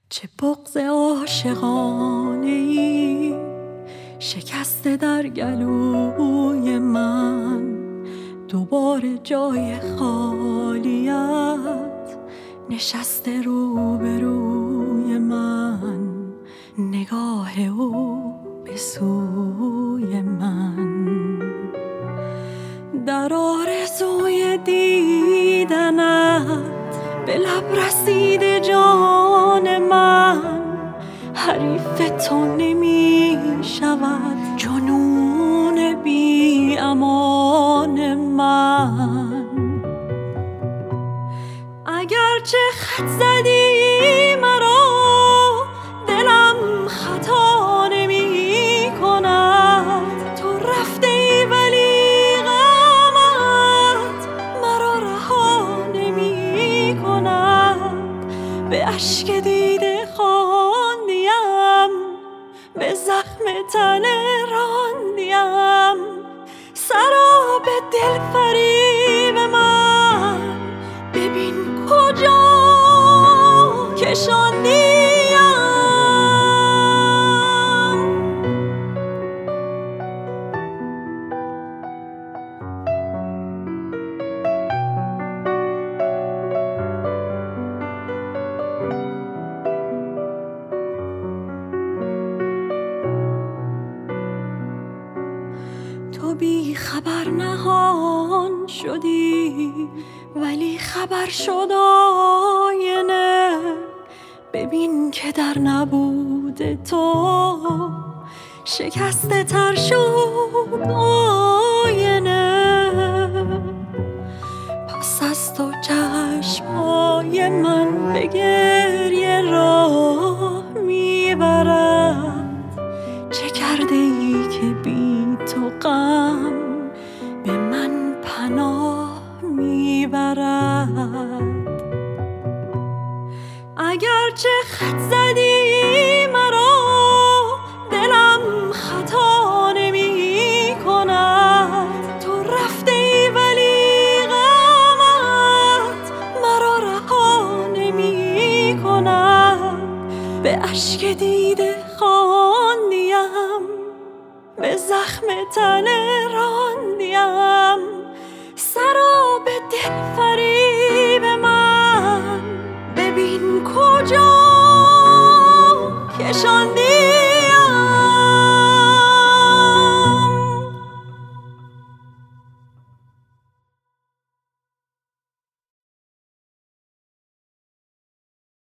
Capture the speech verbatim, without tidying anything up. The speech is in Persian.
چه بغض عاشقانه‌ای شکسته در گلوی من، دوباره جای خالیت نشسته روبروی من، نگاه او به سوی من. در آرزوی دیدنت به لب رسیده جان من، حریف تو نمی شود جنون بی امان من. اگرچه خط زدی مرا دلم خطا نمی کند، تو رفته ای ولی غمت مرا رها نمی کند. به اشک دیده خواندیم، به زخم تنه راندیم، سراب دل فریب من ببین کجا کشاندیم. تو بی خبر نهان شدی ولی خبر شد آینه. ببین که در نبود تو شکسته تر شد آینه. پس از تو چشمای من به گریه راه میبرد، چه کرده ای که بی تو غم به من پناه میبرد. اگرچه خط زدی مرا دلم خطا نمی کند، تو رفته ای ولی غمت مرا رها نمی کند. به اشک دیده خواندیم، به زخم تنه را